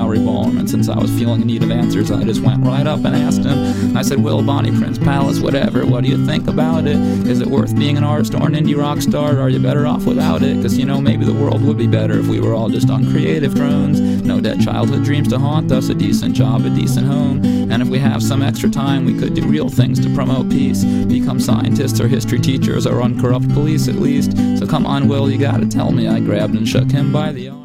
Bowery Ballroom, and since I was feeling in need of answers, I just went right up and asked him. I said, Will, Bonnie, Prince, Palace, whatever, what do you think about it? Is it worth being an artist or an indie rock star? Are you better off without it? 'Cause you know, maybe the world would be better if we were all just uncreative drones. No dead childhood dreams to haunt us, a decent job, a decent home. And if we have some extra time, we could do real things to promote peace. Become scientists or history teachers or uncorrupt police at least. So come on, Will, you gotta tell me. I grabbed and shook him by the arm.